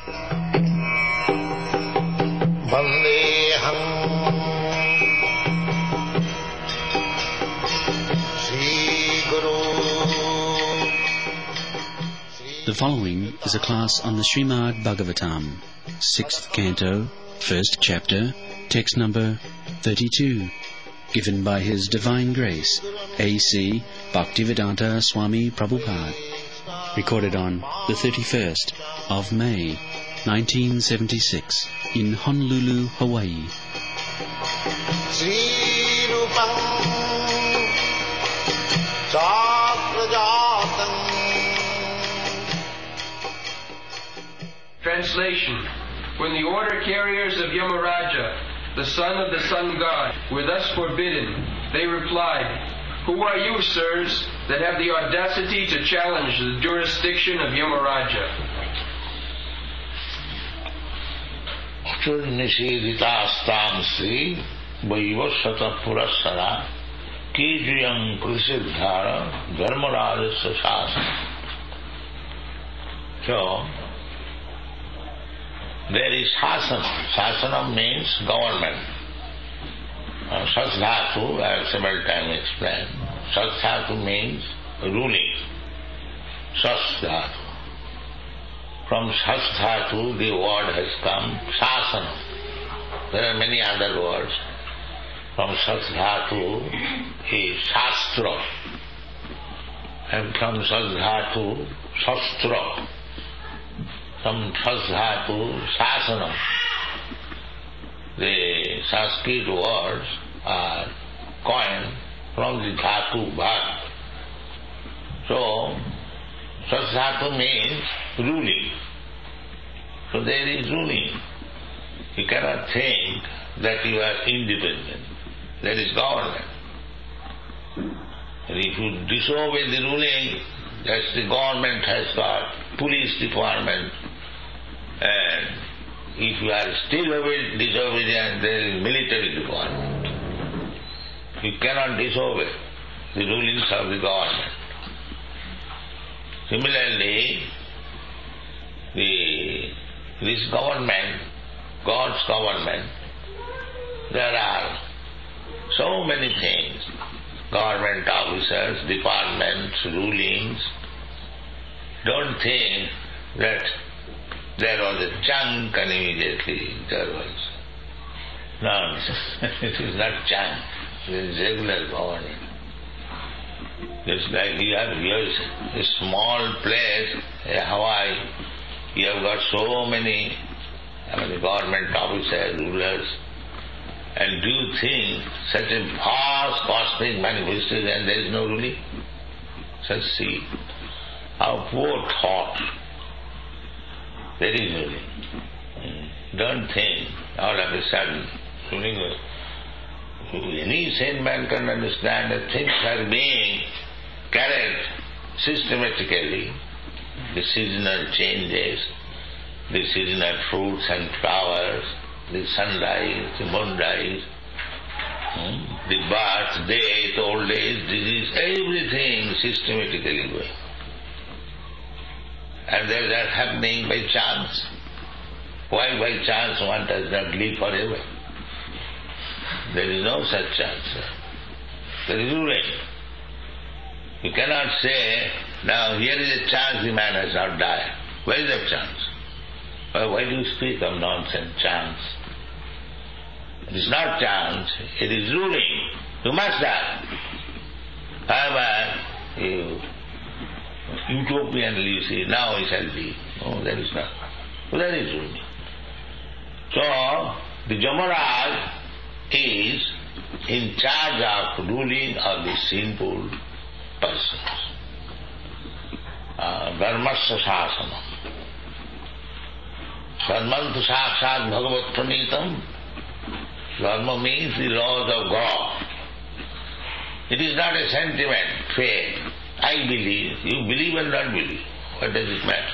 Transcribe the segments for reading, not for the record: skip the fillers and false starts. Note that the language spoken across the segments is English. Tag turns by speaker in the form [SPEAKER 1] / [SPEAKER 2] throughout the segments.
[SPEAKER 1] Vandeham Sri Guru.
[SPEAKER 2] The following is a class on the Srimad Bhagavatam, 6th Canto, 1st Chapter, text number 32, given by His Divine Grace, A.C. Bhaktivedanta Swami Prabhupada, recorded on the 31st of May, 1976, in Honolulu, Hawaii.
[SPEAKER 1] Sri Rupam Chakrajatam.
[SPEAKER 3] Translation. When the order carriers of Yamaraja, the son of the sun god, were thus forbidden, they replied, "Who are you, sirs, that have the audacity to challenge the jurisdiction of Yamaraja?"
[SPEAKER 4] Nishiditastam Sri Vaivasata Purasara Kijayam Prasiddhara Dharmarajasa Shasana. So, there is Shasana. Shasana means government. Sasdhatu, I have several times explained. Sasdhatu means ruling. Sasdhatu. From Sasdhatu the word has come Shasana. There are many other words. From Sasdhatu is Shastra. And from Sasdhatu, Shastra. From Sasdhatu, Shasana. The Sanskrit words are coined from the Dhatu Bhat. So, Sasdhatu means ruling. So there is ruling. You cannot think that you are independent. There is government. And if you disobey the ruling, that's the government has got police department. And if you are still disobedient, there is military department. You cannot disobey the rulings of the government. Similarly, this government, God's government, there are so many things, government officers, departments, rulings. Don't think that there was a chunk and immediately there was nonsense. It is not chunk, it is regular government. Just like you have a small place, Hawaii, you have got so many government officers, rulers, and do you think such a vast cosmic manifestation and there is no ruling? Just see how poor thought. There is ruling. Don't think all of a sudden ruling. Any sane man can understand that things are being carried systematically. The seasonal changes, the seasonal fruits and flowers, the sunrise, the moonrise, the birth, death, old age, disease, everything systematically going. And they are happening by chance. Why by chance one does not live forever? There is no such chance. There is ruling. You cannot say, now here is a chance the man has not died. Where is that chance? Why do you speak of nonsense, chance? It is not chance, it is ruling. You must die. However, utopianly you say, now he shall be. No, there is not. There is ruling. So, the Yamaraj is in charge of ruling of the sinful persons. Dharmasya Shasana. Dharmantu Sakshat Bhagavat Pranitam. Dharma means the laws of God. It is not a sentiment, faith. I believe. You believe or not believe. What does it matter?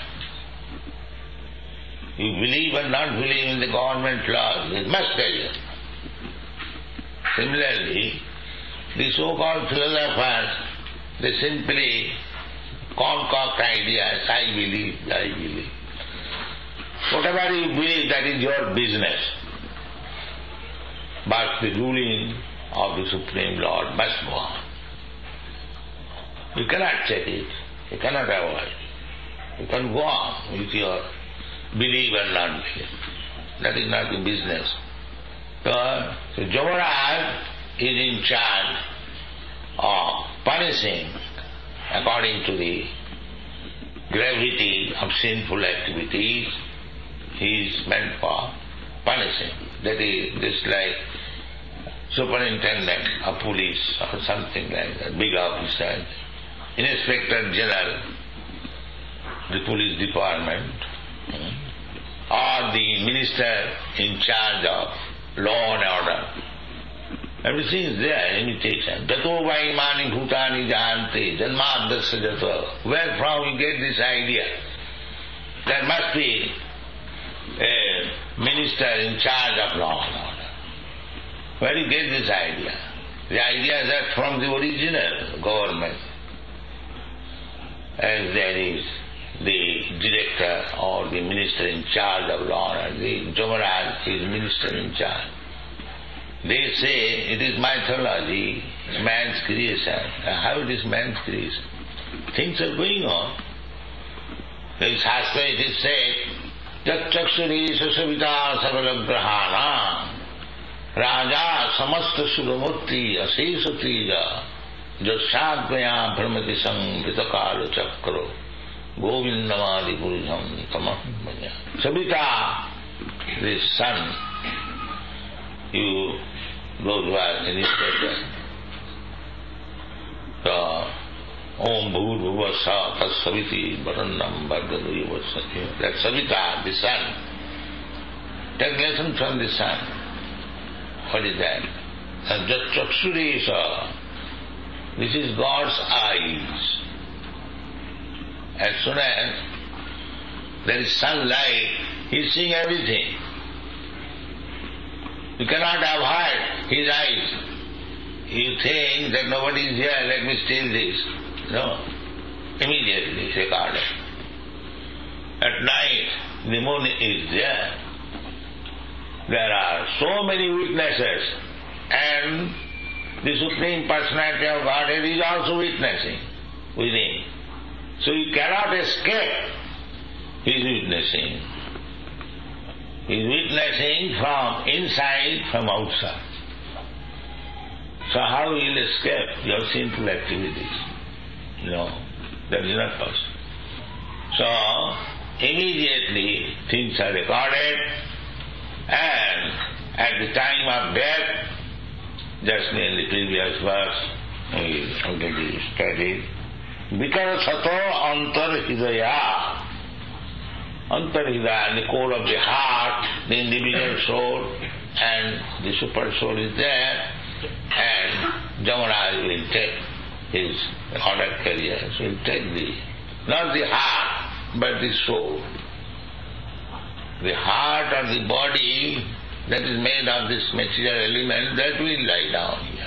[SPEAKER 4] You believe or not believe in the government laws. It must tell you. Similarly, the so-called philosophers, they simply concoct ideas. I believe, I believe. Whatever you believe, that is your business. But the ruling of the Supreme Lord must go on. You cannot check it. You cannot avoid it. You can go on with your belief and not belief. That is not the business. So Yamaraj is in charge of punishing according to the gravity of sinful activities. He is meant for punishing. That is just like superintendent of police or something like that, big officer, Inspector General, the police department, or the minister in charge of law and order. Everything is there, imitation. Jato vaimani bhutani jante janmadasya jato. Where from you get this idea? There must be a minister in charge of law and order. Where you get this idea? The idea is that from the original government, as there is the director or the minister in charge of law and order, the Yamaraj is minister in charge. They say it is mythology, man's creation. How it is man's creation? Things are going on. In Shastra it is said, Jat chakshuri sasavita sakalagrahana Raja samasta suramurti asesatija Jassadvaya brahmati samvitakala chakro Govindamadi purusham tamahmanya. Savita, the sun, those who are initiated. Om bhur bhuvasa tas saviti varannam bhardadu yavasati. That Savita, the sun. Take lesson from the sun. What is that? And Jat chakshuresa. This is God's eyes. As soon as there is sunlight, he is seeing everything. You cannot avoid his eyes. You think that nobody is here, let me steal this. No. Immediately it's recorded. At night, the moon is there. There are so many witnesses, and the Supreme Personality of Godhead is also witnessing within. So you cannot escape his witnessing. He is witnessing from inside, from outside. So how will you escape your sinful activities? No, that is not possible. So immediately things are recorded, and at the time of death, just in the previous verse, we already studied, Vikara Sato Antar Hidaya. Antar Hidaya, the core of the heart, the individual soul, and the super soul is there, and Yamaraj will take his order carrier. So he will take not the heart, but the soul. The heart or the body that is made of this material element, that will lie down here.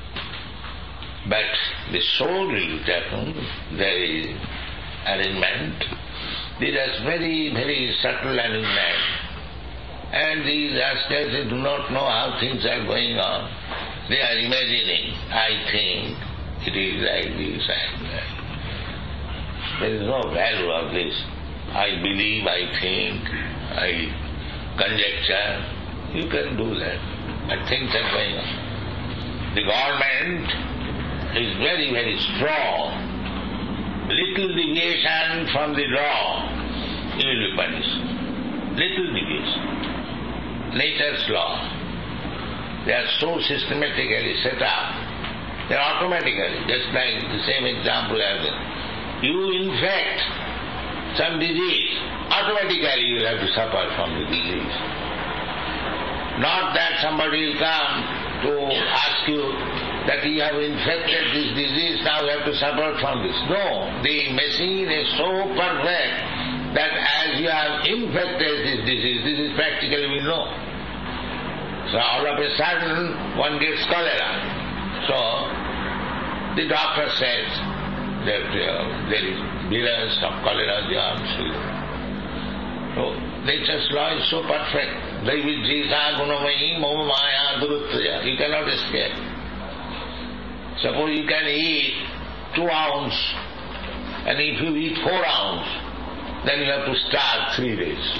[SPEAKER 4] But the soul will be taken, there is arrangement. These are very, very subtle arrangement. And these rascals, they do not know how things are going on. They are imagining, I think, it is like this and that. There is no value of this. I believe, I think, I conjecture. You can do that. But things are going on. The government is very, very strong. Little deviation from the law, you will be punished. Little deviation. Nature's law. They are so systematically set up, they are automatically, just like the same example as you infect some disease, automatically you will have to suffer from the disease. Not that somebody will come to ask you that you have infected this disease, now you have to suffer from this. No, the machine is so perfect that as you have infected this disease, this is practically we know. So all of a sudden one gets cholera. So the doctor says that there is virus of cholera germs. So, nature's law is so perfect. You cannot escape. Suppose you can eat 2 ounce, and if you eat 4 ounce, then you have to starve 3 days.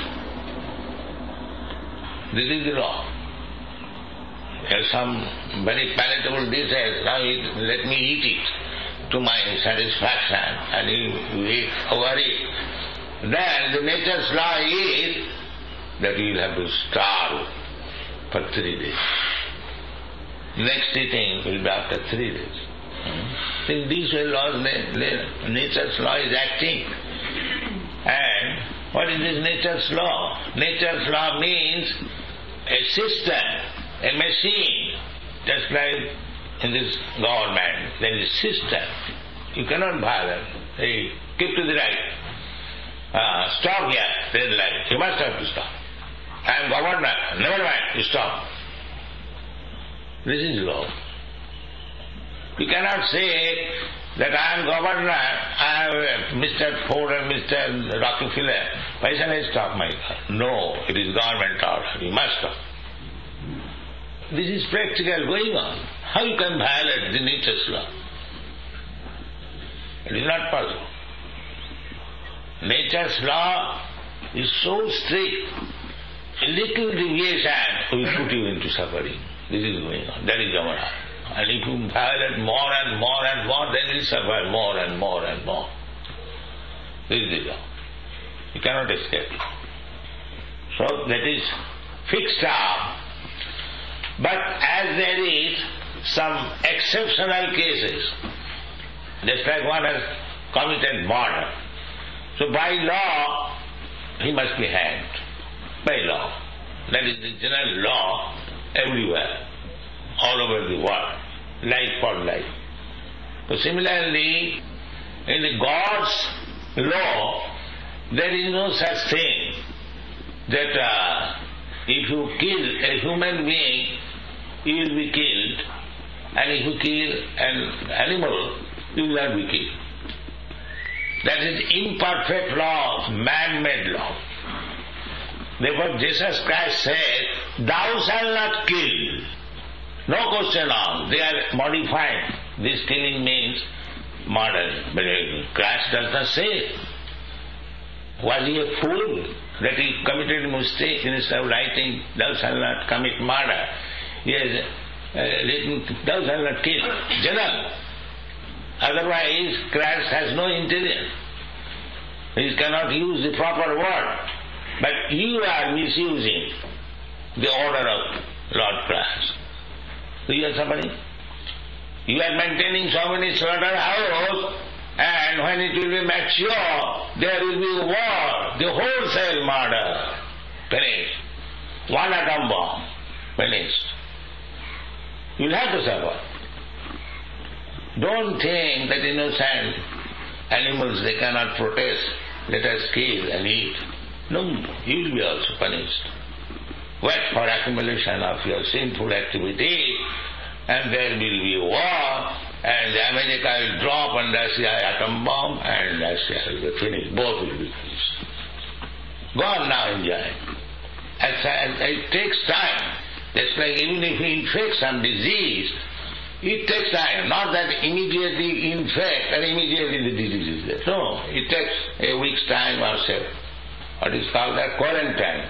[SPEAKER 4] This is the law. There are some very palatable dishes, now let me eat it to my satisfaction, and you eat over it. Then the nature's law is that you will have to starve for 3 days. Next eating will be after 3 days. In this way, nature's law is acting. And what is this nature's law? Nature's law means a system, a machine, just like in this government, there is a system. You cannot violate. Hey, keep to the right. Stop here, red light. You must have to stop. I am governor. Never mind, you stop. This is law. You cannot say that I am governor, I am Mr. Ford and Mr. Rockefeller. Why shall I stop my car? No, it is government order. You must stop. This is practical going on. How you can violate the nature's law? It is not possible. Nature's law is so strict, a little deviation will put you into suffering. This is going on. That is Yamaraja. And if you violate more and more and more, then you will suffer more and more and more. This is the law. You cannot escape. So that is fixed up. But as there is some exceptional cases, just like one has committed murder, so by law, he must be hanged. By law. That is the general law everywhere, all over the world, life for life. So similarly, in the God's law, there is no such thing that if you kill a human being, he will be killed, and if you kill an animal, he will not be killed. That is imperfect law, man-made law. Therefore Jesus Christ said, thou shalt not kill. No question of. They are modifying. This killing means murder. But Christ does not say it. Was he a fool that he committed a mistake instead of writing, thou shalt not commit murder? He has written, thou shalt not kill. General. Otherwise, Christ has no intelligence. He cannot use the proper word. But you are misusing the order of Lord Christ. So you are suffering. You are maintaining so many slaughterhouses, and when it will be mature, there will be war, the wholesale murder. Finished. One atom bomb. Finished. You will have to suffer. Don't think that innocent animals, they cannot protest. Let us kill and eat. No, you will be also punished. Wait for accumulation of your sinful activity, and there will be war, and America will drop on Russia atom bomb, and Russia will be finished. Both will be finished. Go on now, enjoy. It takes time. Just like even if you infect some disease, it takes time. Not that immediately infect and immediately the disease is there. No, it takes a week's time or so. What is called that? Quarantine.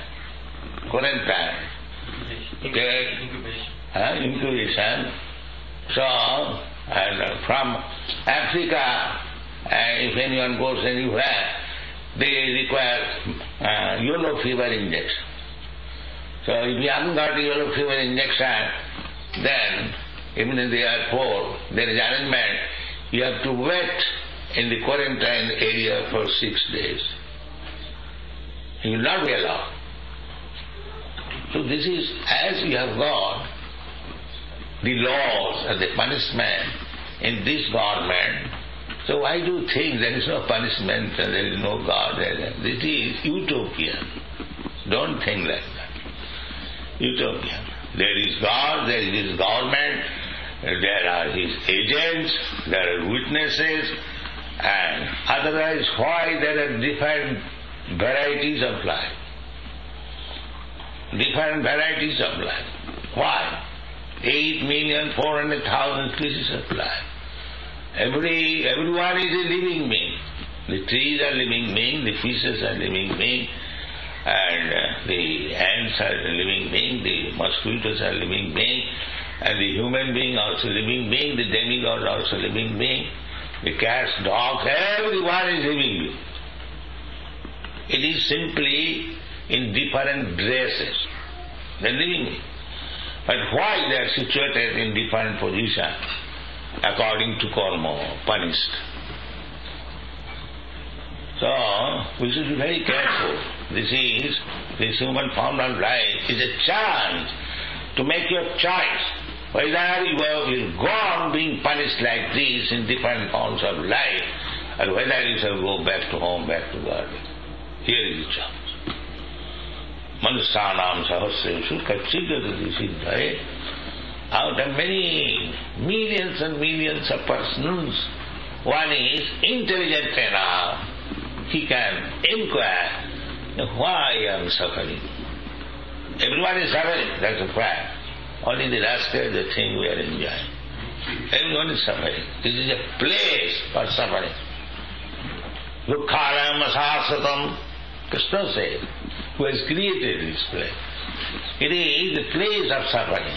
[SPEAKER 4] Okay. Incubation. So, and from Africa, if anyone goes anywhere, they require yellow fever injection. So if you haven't got the yellow fever injection, then even in the airport, there is arrangement, you have to wait in the quarantine area for 6 days. You will not be allowed. So this is, as you have got the laws and the punishment in this government, so why do you think there is no punishment and there is no God? This is utopia. Don't think like that. Utopia. There is God, there is His government, there are His agents, there are witnesses, and otherwise why there are different varieties of life. Different varieties of life. Why? 8,400,000 species of life. Everyone is a living being. The trees are living beings, the fishes are living beings, and the ants are living beings, the mosquitoes are living beings, and the human being also living being, the demigod also living being, the cats, dogs, everyone is living being. It is simply in different dresses. They are living beings. But why they are situated in different positions according to karma, punished. So, we should be very careful. This human form of life is a chance to make your choice. Whether you will go on being punished like this in different forms of life, or whether you shall go back to home, back to God. Here is the chance. Manusyanam sahasreshu kachidadati siddhaye. Out of many millions and millions of persons, one is intelligent enough. He can inquire, why I am suffering. Everyone is suffering, that's a fact. Only the rascal, the thing we are enjoying. Everyone is suffering. This is a place for suffering. Dukkhalam asasatam, Krishna says, who has created this place. It is the place of suffering.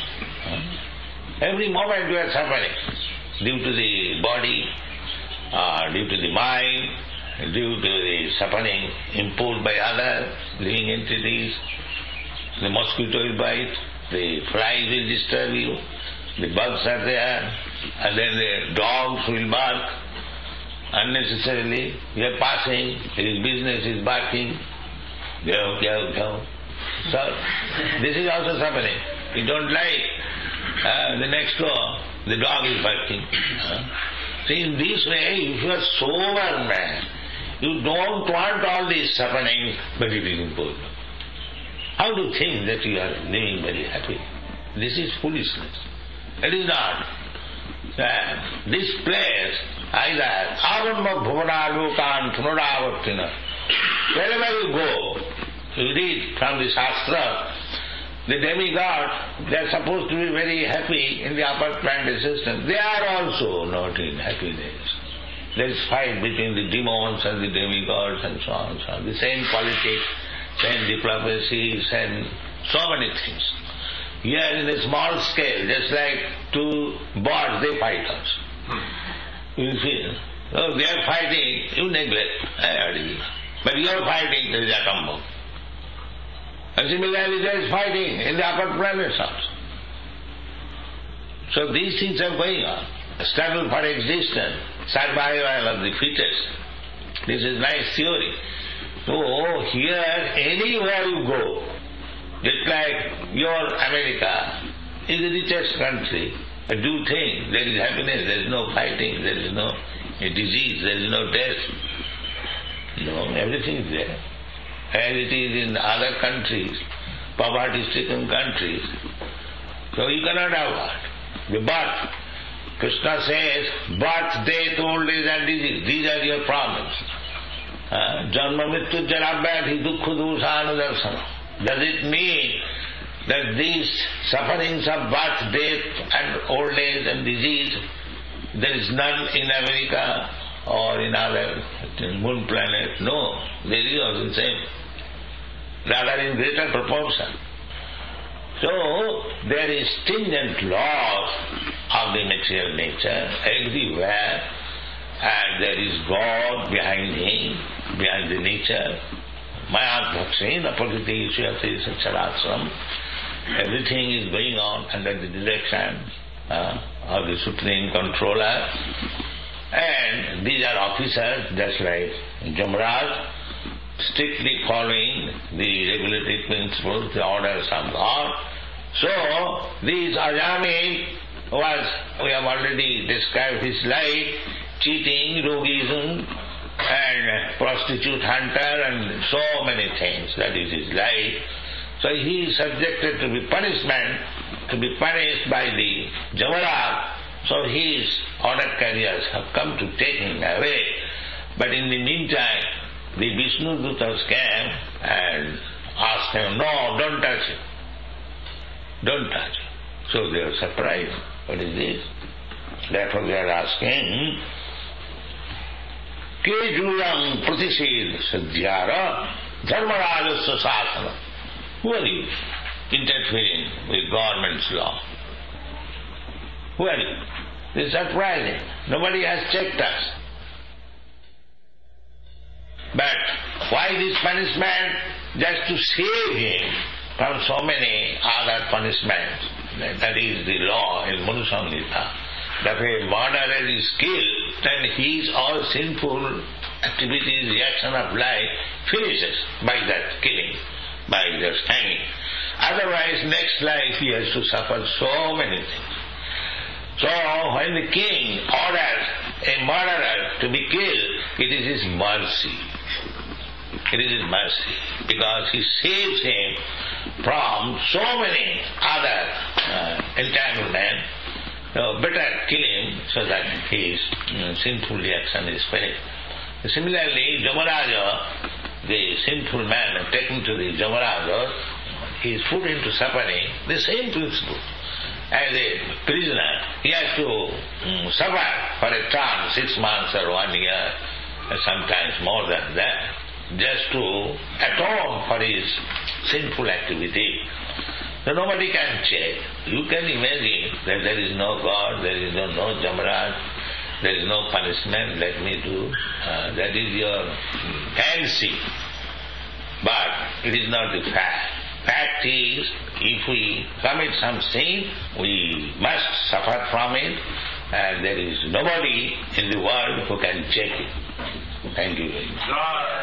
[SPEAKER 4] Every moment you are suffering, due to the body, due to the mind, due to the suffering imposed by other living entities. The mosquito will bite, the flies will disturb you, the bugs are there, and then the dogs will bark unnecessarily. You are passing, his business is barking. Go, go, go. So, this is also suffering. You don't like the next door, the dog is barking. See, in this way, if you are sober man, you don't want all this suffering, but it is imposed. How to think that you are living very happy? This is foolishness. It is not. This place, either avanma bhuvana lokan punaravartina. Wherever you go, you read from the Shastra, the demigod, they are supposed to be very happy in the upper planet system. They are also not in happiness. There is fight between the demons and the demigods and so on and so on. The same politics, same diplomacy, same so many things. Here in a small scale, just like two birds, they fight us. You see, so they are fighting, you neglect. But you are fighting, there is atom bomb. And similarly there is fighting in the upper planets also. So these things are going on. A struggle for existence, survival of the fittest. This is nice theory. So here, anywhere you go, just like your America is the richest country. Do you think there is happiness, there is no fighting, there is no disease, there is no death? No, everything is there. As it is in other countries, poverty-stricken countries. So you cannot avoid the birth. Krishna says, birth, death, old age and disease, these are your problems. Janma mrityu janabhyadhi dukkha doshanudarsana. Does it mean that these sufferings of birth, death and old age and disease, there is none in America or in other moon planet? No, there is also the same. Rather in greater proportion. So, there is stringent laws of the material nature everywhere, and there is God behind him, behind the nature. Mayadvaksena prakriti suyate sacharatsam. Everything is going on under the direction of the Supreme Controller. And these are officers, just like Jamraj, strictly following the regulatory principles, the orders of God. So, this Ajami we have already described his life, cheating, roguism, and prostitute hunter, and so many things. That is his life. So he is subjected to be punished by the Jamaraj. So his honor carriers have come to take him away. But in the meantime, the Vishnu Dutas came and asked him, no, don't touch him. Don't touch him. So they were surprised. What is this? Therefore they are asking, Ke juyam pratished sadhyara dharmarajasya sasana. Who are you interfering with government's law? Who are you? This is surprising. Nobody has checked us. But why this punishment? Just to save him from so many other punishments. That is the law in Manu Samhita. That if a murderer is killed, then his all sinful activities, reaction of life finishes by that killing, by just hanging. Otherwise, next life he has to suffer so many things. So when the king orders a murderer to be killed, it is his mercy. It is his mercy, because he saves him from so many other entanglements. So better kill him so that his sinful reaction is finished. Similarly, Jamaraja, the sinful man taken to the Jamaraja, he is put into suffering, the same principle. As a prisoner, he has to suffer for a term, 6 months or 1 year, sometimes more than that, just to atone for his sinful activity. So nobody can check. You can imagine that there is no God, there is no Jamaraj, there is no punishment, let me do. That is your fancy. But it is not the fact. Fact is, if we commit some sin, we must suffer from it, and there is nobody in the world who can check it. Thank you very much.